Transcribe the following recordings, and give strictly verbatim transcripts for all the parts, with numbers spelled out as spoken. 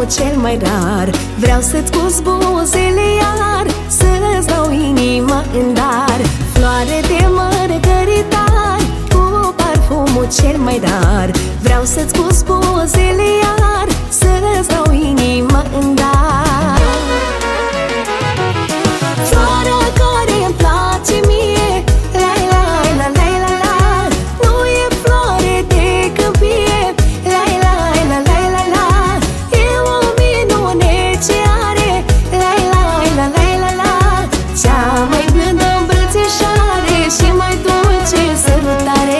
cel mai rar. Vreau să-ți cus buzele iar, să-ți dau inima în dar. Floare de mărgăritar, cu parfumul cel mai rar. Vreau să-ți cus buzele iar, să-ți dau inima în dar. Floarea care îmi place mie, la la la la la la, nu e floare de câmpie, la la la la la la. E o minune ce are, la la la la la la, cea mai blândă îmbrățișare și mai dulce sărutare.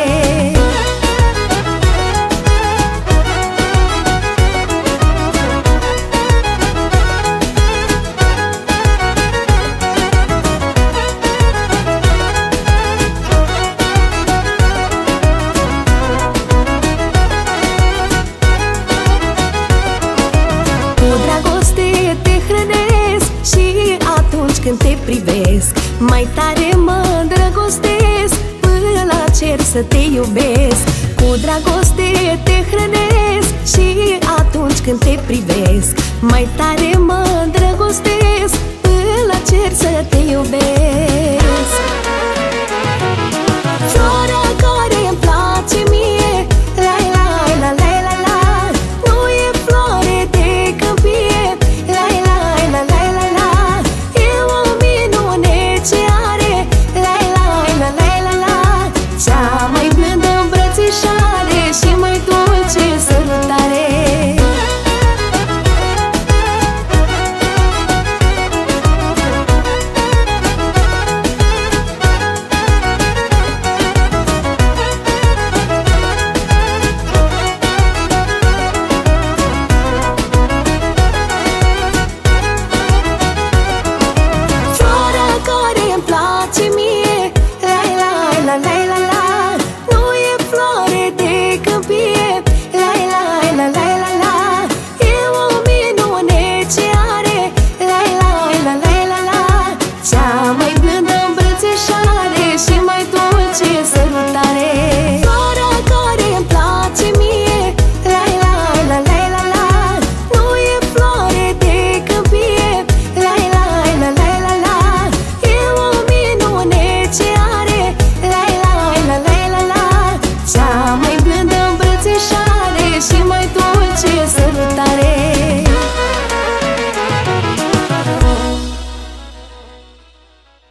Când te privesc, mai tare mă îndrăgostesc, până la cer să te iubesc. Cu dragoste te hrănesc și atunci când te privesc, mai tare